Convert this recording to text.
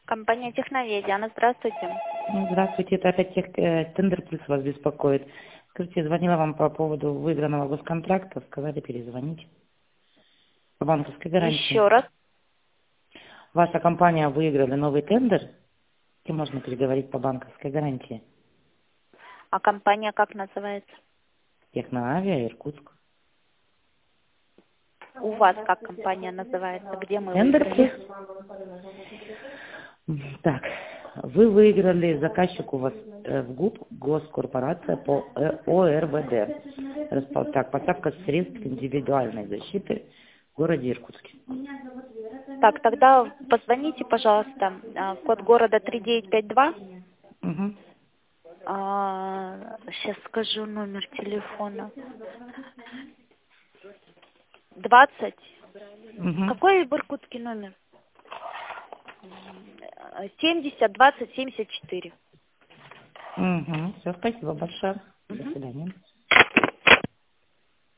Компания «Техновед». Диана, здравствуйте. Здравствуйте, это опять Тендер Плюс вас беспокоит. Скажите, звонила вам по поводу выигранного госконтракта, сказали перезвонить по банковской гарантии. Еще раз. Ваша компания выиграла новый тендер, и можно переговорить по банковской гарантии. А компания как называется? Техноавиа, Иркутск. У вас как компания называется? Где мы Тендер Плюс. выиграли? Так, вы выиграли, заказчик у вас в ГУП, госкорпорация по ОРВД. Так, поставка средств индивидуальной защиты в городе Иркутске. Так, тогда позвоните, пожалуйста. Код города 3952. Угу. Сейчас скажу номер телефона. 20. Угу. Какой в Иркутске номер? 70 20 74. Угу. Все, спасибо большое. До Мгм. свидания.